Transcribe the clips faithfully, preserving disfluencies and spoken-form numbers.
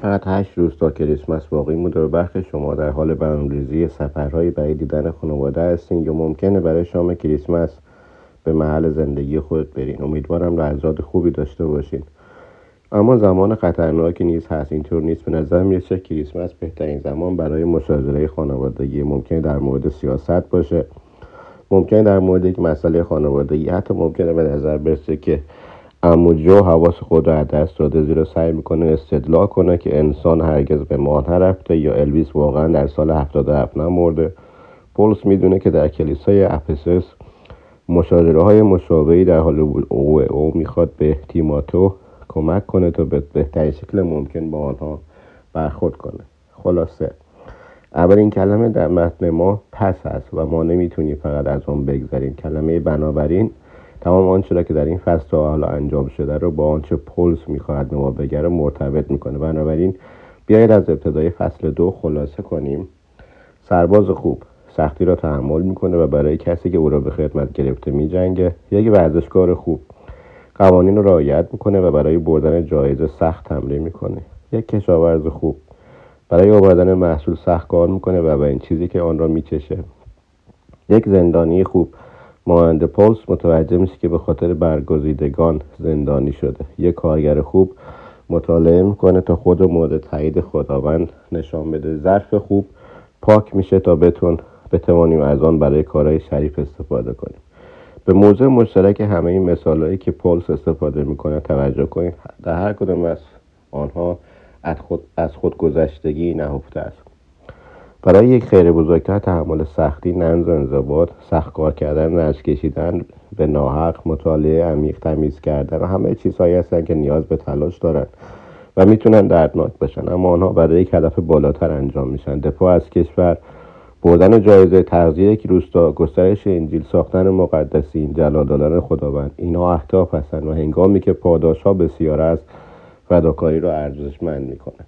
فقط هشت روز تا کریسمس باقی مونده و برخی شما در حال برنامه‌ریزی سفرهایی برای دیدن خانواده هستین یا ممکنه برای شام کریسمس به محل زندگی خودت برین. امیدوارم لحظات خوبی داشته باشین. اما زمان خطرناکی نیز هست. اینطور نیست. به نظر میاد کریسمس بهترین زمان برای مشاجره خانوادگی. ممکنه در مورد سیاست باشه، ممکنه در مورد یک مسئله خانوادگی، حتی ممکنه به نظر برسه که عمو جو حواس خود را از دست داده، زیرا سعی میکنه استدلال کنه که انسان هرگز به مان نرفته یا الویس واقعا در سال هفتاد و هفت نمرده. پولس میدونه که در کلیسای افسوس مشاجره های مشابهی در حال بود. او او میخواد به تیماتو کمک کنه تا به بهترین شکل ممکن با آنها برخورد کنه. خلاصه اولین کلمه در متن ما پس هست و ما نمیتونیم فقط از اون بگذریم. کلمه بنابراین تمام آنچه را که در این فصل تا حالا انجام شده رو با آنچه پولس میخواهد به ما بگه مرتبط میکنه. بنابراین بیایید از ابتدای فصل دو خلاصه کنیم. سرباز خوب سختی را تحمل میکنه و برای کسی که او را به خدمت گرفته میجنگه. یک ورزشکار خوب قوانین رو رعایت میکنه و برای بردن جایزه سخت تمرین میکنه. یک کشاورز خوب برای آوردن محصول سخت کار میکنه و به این چیزی که آن را میچشه. یک زندانی خوب مانند پولس متوجه میشه که به خاطر برگزیدگان زندانی شده. یک کارگر خوب مطالعه میکنه تا خود مورد تایید خداوند نشان بده. ظرف خوب پاک میشه تا بتون بتوانیم از آن برای کارهای شریف استفاده کنیم. به موضوع مشترک همه این مثالهایی که پولس استفاده میکنه توجه کنید. در هر کدام از آنها از خود از خودگذشتگی نهفته است. برای یک خیر بزرگتر تحمل سختی، ننز و انضباط، سخت کار کردن، رنج کشیدن به ناحق، مطالعه عمیق، تمیز کردن و همه چیزهایی هستند که نیاز به تلاش دارند و میتونن دردناک باشن، اما آنها برای یک هدف بالاتر انجام میشن. دفاع از کشور، بردن جایزه تغذیه یک روستا، گسترش انجیل، ساختن مقدسین، جلال دادن خداوند، اینها اهداف هستند و هنگامی که پاداشها بسیار است فداکاری را ارزشمند میکنه.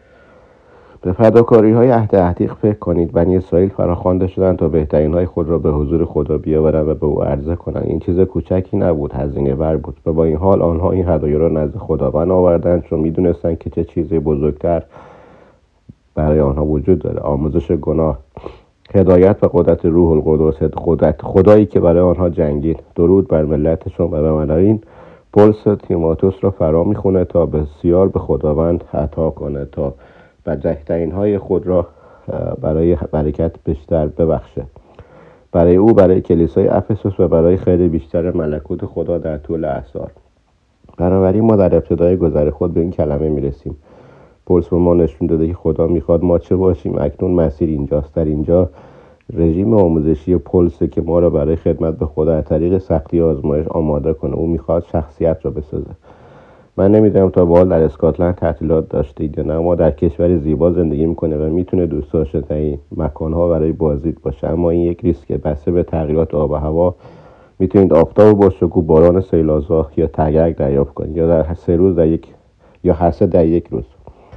به فداکاری های عهد عتیق فکر کنید. بنی اسرائیل فراخوانده شدند تا بهترین های خود را به حضور خدا بیاورند و به او عرضه کنند. این چیز کوچکی نبود، هزینه ور بود و با این حال آنها این هدایا را نزد خداوند آوردند، چون میدونستند که چه چیزی بزرگتر برای آنها وجود داره. آموزش گناه، هدایت و قدرت روح القدس، قدرت خدایی که برای آنها جنگید. درود بر ملتشون و به بنابراین پولس تیماتوس را فرا میخونه تا بسیار به خداوند عطا کنه تا بدرهترین های خود را برای برکت بیشتر ببخشه. برای او، برای کلیسای افسوس و برای خیر بیشتر ملکوت خدا در طول اعصار. بنابراین ما در ابتدای گذر خود به این کلمه میرسیم. پولس به ما نشون داده که خدا میخواد ما چه باشیم. اکنون مسیر اینجاست. در اینجا رژیم آموزشی پولس که ما را برای خدمت به خدا از طریق سختی آزمایش آماده کنه. او میخواد شخصیت را بسازه. من نمیدونم تا به حال در اسکاتلند تعطیلات داشتید یا نه. ما در کشور زیبا زندگی میکنه و میتونه دوست داشتنی مکانها برای بازدید باشه، اما این یک ریسک. بسته به تغییرات آب و هوا میتونید آفتاب با شکوه، باران سیل‌آذار یا تگرگ دریافت کنید، یا در سه روز در یک یا هر سه در یک روز.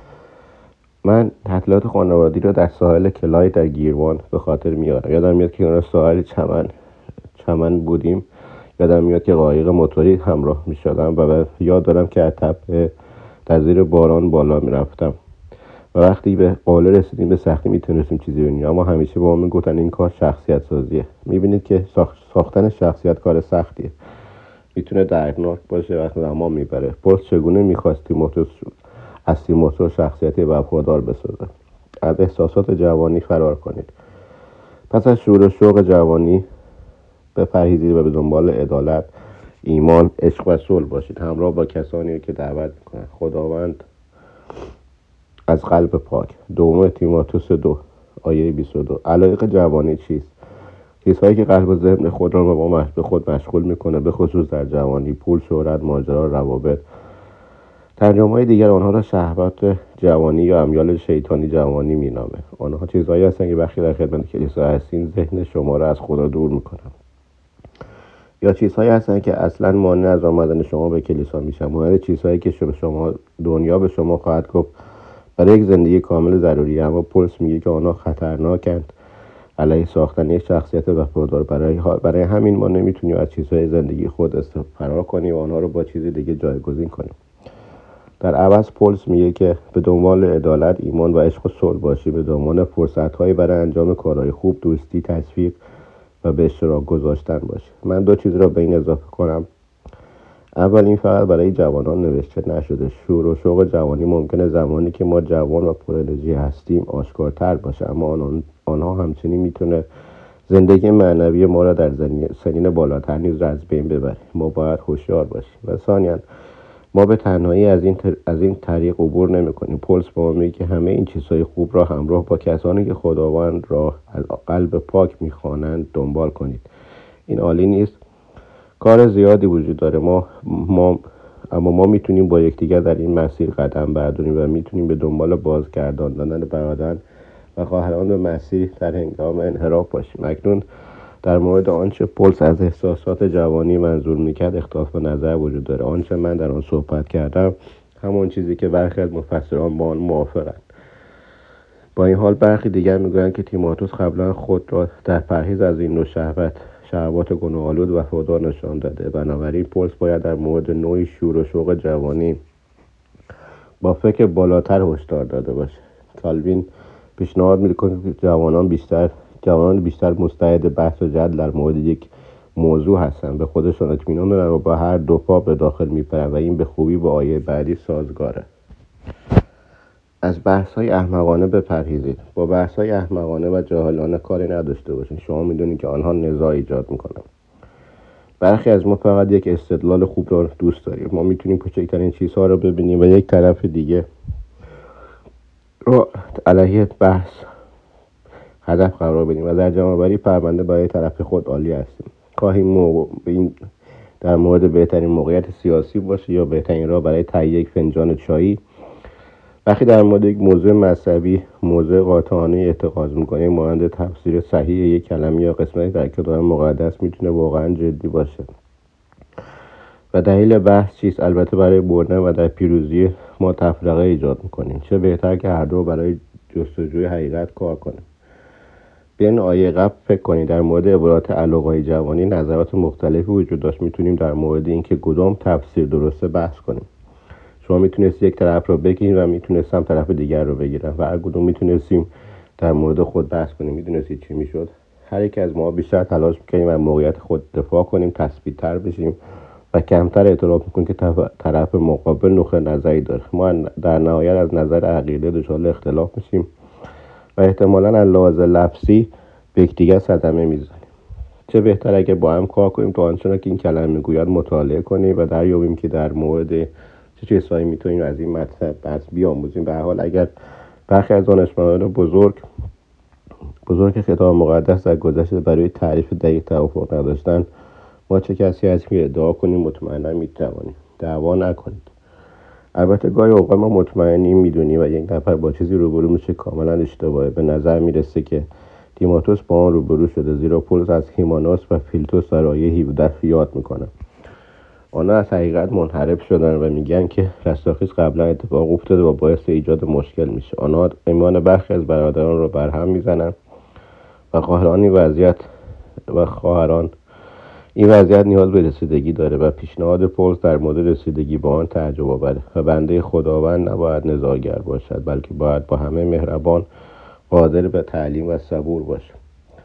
من تعطیلات خانوادگی رو در ساحل کلای در گیروان به خاطر میارم. یادم میاد که اون ساحل چمن چمن بودیم. یادم میاد که قایق موتوری همراه میشدم و یاد دارم که از تپه در زیر باران بالا میرفتم و وقتی به قله رسیدیم به سختی میتونستیم چیزی ببینیم، اما همیشه با ما میگفتن این کار شخصیت سازیه. میبینید که ساختن شخصیت کار سختیه، میتونه دردناک باشه، وقت زمان میبره. پولس چگونه میخواست تیموتائوس از تیموتائوس شخصیتی وفادار بسازه. از احساسات جوانی فرار کنید. پس از شور و شوق جوانی بپرهیزید و به دنبال عدالت، ایمان، عشق و صلح باشید، همراه با کسانی که دعوت میکنند خداوند از قلب پاک. دوم تیموتائوس دو آیه بیست و دو. علایق جوانی چیست؟ چیزهایی که قلب و ذهن خود را به ما به خود مشغول میکنه، به خصوص در جوانی: پول، شهرت، ماجرا، روابط. ترجمه‌های دیگر آنها را شهوت جوانی یا امیال شیطانی جوانی مینامه. آنها چیزهایی هستند که وقتی در خدمت کلیسا هستین ذهن شما را از خدا دور میکنند، یا چیزهایی هستند که اصلا مانع از آمدن شما به کلیسا میشن. مانند چیزهایی که شما دنیا به شما خواهد گفت برای یک زندگی کامل ضروریه، اما پولس میگه که آنها خطرناکند علیه ساختن یک شخصیت وفادار. برای برای همین ما نمیتونیم از چیزهای زندگی خود فرار کنیم و آنها رو با چیز دیگه جایگزین کنیم. در عوض پولس میگه که به دنبال عدالت، ایمان و عشق و صلح باشی، به دنبال فرصت‌هایی برای انجام کارهای خوب، دوستی، تشویق و به اشتراک گذاشتن باشی. من دو چیز را به این اضافه کنم. اول، این فقط برای جوانان نوشته نشده. شور و شوق جوانی ممکنه زمانی که ما جوان و پر انرژی هستیم آشکارتر باشه، اما آن آنها همچنین میتونه زندگی معنوی ما را در سنین بالاتر نیز از بین ببره. ما باید هوشیار باشیم. و ثانیاً، ما به تنهایی از این تر... از این طریق عبور نمی‌کنیم. پولس به ما میگه که همه این چیزهای خوب را همراه با کسانی که خداوند را از قلب پاک می‌خوانند دنبال کنید. این عالی نیست؟ کار زیادی وجود داره، ما ما اما ما میتونیم با یکدیگر در این مسیر قدم برداریم و میتونیم به دنبال بازگرداندن برادران و خواهران به مسیر در هنگام انحراف باشیم. اکنون در مورد آنچه پولس از احساسات جوانی منظور میکرد اختلاف نظر وجود داره. آنچه من در آن صحبت کردم همون چیزی که برخی از مفسران با آن موافقند. با این حال برخی دیگر میگویند که تیموتائوس قبلا خود را در پرهیز از این نوع شهوت شهوات گناه‌آلود وفادار نشان داده. بنابراین پولس باید در مورد نوعی شور و شوق جوانی با فکر بالاتر هشدار داده باشه. کالوین پیشنهاد میکنه که جوانان بیشتر جوانان بیشتر مستعد بحث و جدل در مورد یک موضوع هستند، به خودشان اطمینان دارن و با هر دو پا به داخل میپرن و این به خوبی با آیه بعدی سازگاره. از بحث‌های احمقانه بپرهیزید. با بحث‌های احمقانه و جاهلانه کاری نداشته باشید. شما میدونید که آنها نزاع ایجاد میکنن. برخی از ما فقط یک استدلال خوب را دوست داریم. ما میتونیم کوچکترین چیزها را ببینیم و یک طرف دیگه رو علیه بحث هدف قرار بدیم و در جمع‌آوری پرونده برای طرف خود عالی هستیم. خواهیم موقع این در مورد بهترین موقعیت سیاسی باشه یا بهترین راه برای تهیه یک فنجان چایی. وقتی در مورد یک موضوع مذهبی موضوع قاطعانه اعتقاد می‌کنیم، مانند تفسیر صحیح یک کلمه یا قسمتی در کتاب مقدس میتونه واقعا جدی باشه. و دلیل بحث چیست؟ البته برای بردن و در پیروزی ما تفرقه ایجاد می‌کنیم. چه بهتر که هر دو برای جستجوی حقیقت کار کنیم. بیاین آیه قبل فکر کنید. در مورد عبارات علاقه‌های جوانی نظرات مختلفی وجود داشت. میتونیم در مورد اینکه کدام تفسیر درسته بحث کنیم. شما میتونست یک طرف رو بگیرید و میتونستم طرف دیگر رو بگیرم و هر کدوم میتونستیم در مورد خود بحث کنیم. میدونستید چی میشد؟ هر یک از ما بیشتر تلاش میکنیم از موقعیت خود دفاع کنیم، تثبیت تر بشیم و کمتر اعتراف میکنیم که طرف مقابل نقطه نظری داره. ما در نهایت از نظر عقیده دچار اختلاف میشیم و احتمالاً از لحاظ لفظی به یکدیگر صدمه میزنیم. چه بهتر اگه با هم کار کنیم تا آنچه که این کلمه میگوید مطالعه کنیم و دریابیم که در مورد چه چیزهایی میتونیم از این مطلب بحث بیاموزیم. به هر حال اگر برخی از دانشمندان بزرگ بزرگ کتاب مقدس در گذشته برای تعریف دقیق توافق نداشتن، ما چه کسی هستیم که ادعا کنیم مطمئنا میتوانیم؟ دعوا نکنید. البته گاهی اوقات ما مطمئنیم میدونیم و یک نفر با چیزی روبرو میشه کاملا اشتباهه. به نظر میرسه که تیموتائوس با آن روبرو شده، زیرا پولس از هیمانوس و فیلتوس در آیه هفده یاد میکنه. آنها از حقیقت منحرف شدن و میگن که رستاخیز قبلا اتفاق افتاده و باعث ایجاد مشکل میشه. آنها ایمان برخی از برادران رو برهم میزنن و خواهران این وضعیت و خواهران این وضعیت نیاز به رسیدگی داره و پیشنهاد پولس در مورد رسیدگی با آن تعجب آوره و بنده خداوند نباید نزاعگر باشد، بلکه باید با همه مهربان، قادر به تعلیم و صبور باشه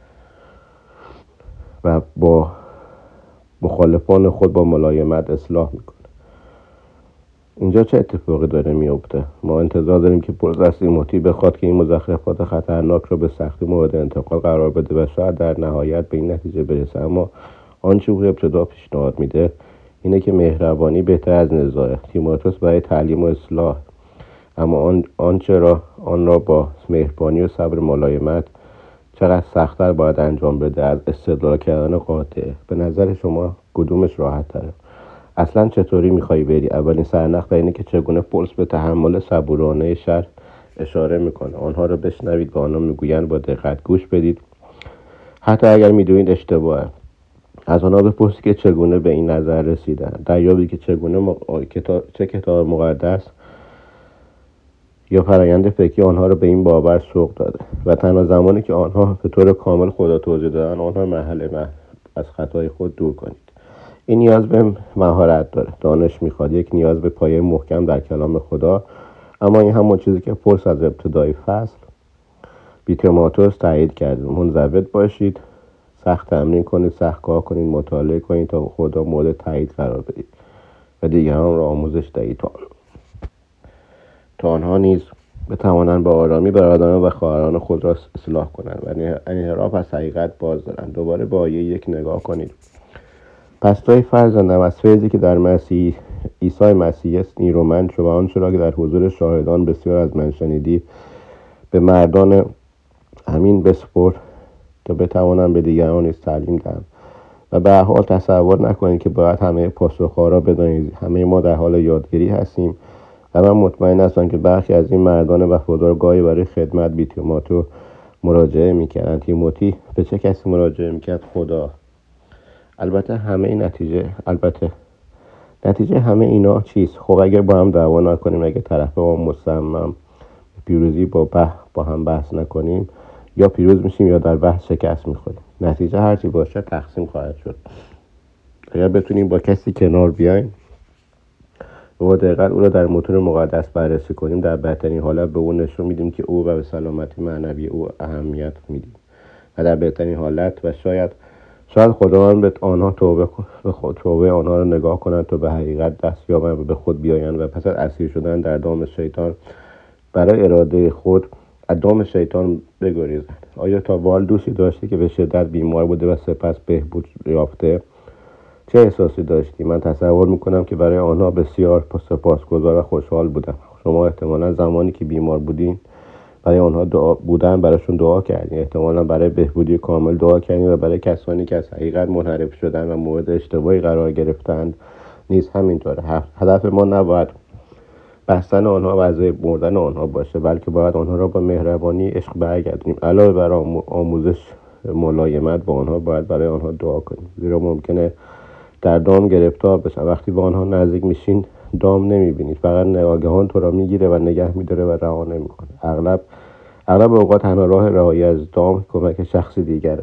و با مخالفان خود با ملایمت اصلاح میکنه. اینجا چه اتفاقی داره میفته؟ ما انتظار داریم که پولس از تیموتی بخواد که این مزخرفات خطرناک را به سختی مورد انتقاد قرار بده و شاید در نهایت به این نتیجه برسه. اما آنچه او ابتدا پیشنهاد میده اینه که مهربانی بهتر از نزاعه. تیموتائوس برای تعلیم و اصلاح، اما آن آنچه را آن را با مهربانی و صبر ملایمت چقدر سخت‌تر باید انجام بده از استدلال کردن قاطع. به نظر شما کدومش راحت تره؟ اصلا چطوری میخوای بری؟ اولین سرنخ اینه که چگونه پولس به تحمل صبورانه شر اشاره میکنه. آنها رو بشنوید و آنها میگویند با دقت گوش بدید، حتی اگر میدونید اشتباهه. از آنها بپرسید که چگونه به این نظر رسیدن. دریابید که چگونه مق... کتاب... چه کتاب مقدس یا فرایند فکری آنها را به این باور سوق داده و تنها زمانی که آنها به طور کامل خدا توضیح دادن آنها محل مح... از خطای خود دور کنید. این نیاز به مهارت داره، دانش میخواد، یک نیاز به پایه محکم در کلام خدا. اما این همون چیزی که پولس از ابتدای فصل بی تیموتائوس تایید کرد: منضبط باشید، سخت تمرین کنید، سخت کار کنید، مطالعه کنید تا خدا مورد تایید قرار بدید و دیگران را آموزش دهید تا تا آنها نیز بتوانند با آرامی برادران و خواهران خود را اصلاح کنند و انحراف از حقیقت باز دارند. دوباره با آیه یک نگاه کنید: پس توی فرزندم از فیضی که در مسیح عیسی مسیح است نیرومند شو و آنچه را که در حضور شاهدان بسیار از من شنیدی به مردان امین بسپر تا بتوانم به دیگران نیز تعلیم دهم. و به هر حال تصور نکنید که باید همه پاسخها را بدانید. همه ما در حال یادگیری هستیم و من مطمئن هستم که برخی از این مردان وفادار گاهی برای خدمت به تیموتی مراجعه میکردند. تیموتی به چه کسی مراجعه میکرد؟ خدا. البته همه این نتیجه البته نتیجه همه اینا چیست؟ خب اگر با هم دعوا نکنیم، اگر طرف ما مصمم پیروزی با به با هم بحث نکنیم، یا پیروز میشیم یا در بحث شکست میخوریم. نتیجه هرچی باشه تقسیم خواهد شد. اگر بتونیم با کسی کنار بیایم و دقیقاً او را در متون مقدس بررسی کنیم، در بهترین حالت به او نشون میدیم که او و به سلامتی معنوی او اهمیت میدیم و در بهترین حالت و شاید شاید خداوند به آنها توبه به خود توبه آنها را نگاه کنند تا به حقیقت دست یابند و به خود بیایند و پس از اسیر شدن در دام شیطان برای اراده خود از دام شیطان بگریزند. آیا تا وال دوستی داشتی که به شدت بیمار بوده و سپس بهبود یافته؟ چه احساسی داشتی؟ من تصور میکنم که برای آنها بسیار سپاسگزار و خوشحال بودم. شما احتمالا زمانی که بیمار بودین برای آنها دعا بودن برایشون دعا کردین، احتمالا برای بهبودی کامل دعا کردین و برای کسانی که از حقیقت منحرف شدن و مورد اشتباهی قرار گرفتند نیز همینطوره. هدف ما نباید بستن آنها و از مردن آنها باشه، بلکه باید آنها را با مهربانی عشق برگردونیم. علاوه بر آموزش ملایمت با آنها باید برای آنها دعا کنیم، زیرا ممکنه در دام گرفتار بشن. وقتی با آنها نزدیک میشین دام نمیبینید، فقط ناگهان تو را میگیره و نگه میداره و رها نمیکنه. اغلب اغلب اوقات تنها راه رهایی از دام کمک شخص دیگره.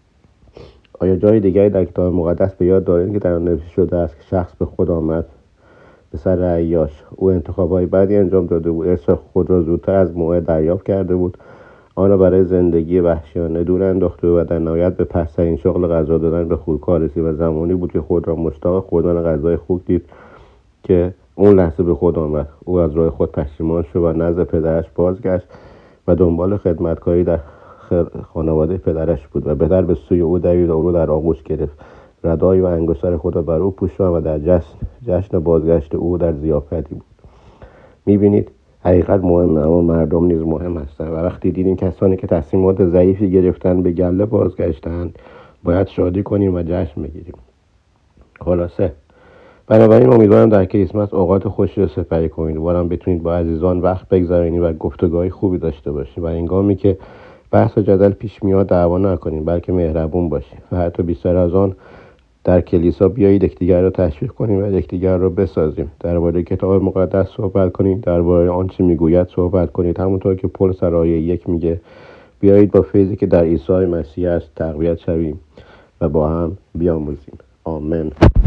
آیا جای دیگری در کتاب مقدس به یاد دارید که در آن نوشته شده است که شخص به خود آمد به سر عیاش؟ او انتخاب‌های بعدی انجام داده بود، ارث خود را زودتر از موعد دریافت کرده بود، آن را برای زندگی وحشیانه دور انداخته و در نهایت به پست‌ترین شغل غذا دادن به خودکار رسید و زمانی بود که خود را مشتاق خوردن غذای خوک دید که اون لحظه به خود آمد. او از راه خود پشیمان شد و نزد پدرش بازگشت و دنبال خدمتکاری در خانواده پدرش بود و پدر به سوی او دوید و او را در آغوش گرفت، ردای و انگشتر خود را بر او پوشاند و در جشن جشن بازگشت او در ضیافتی بود. می‌بینید حقیقت مهمه، اما مردم نیز مهم هستند و وقتی دیدیم کسانی که تصمیمات ضعیفی گرفتن به گله بازگشتند، باید شادی کنیم و جشن بگیریم. خلاصه بنابراین امیدوارم در کریسمس اوقات خوشی رو سپری کنید، امیدوارم بتونید با عزیزان وقت بگذرونید و گفتگوهای خوبی داشته باشید و هنگامی که بحث و جدل پیش میاد دعوا نکنید، بلکه مهربون باشید و حتی بیشتر از آن در کلیسا بیایید یکدیگر را تشویق کنیم و یکدیگر را بسازیم. درباره کتاب مقدس صحبت کنید، درباره آنچه میگوید صحبت کنید، همونطور که پولس در آیه یک میگه بیایید با فیضی که در عیسی مسیح است تقویت شویم و با هم بیاموزیم. آمین.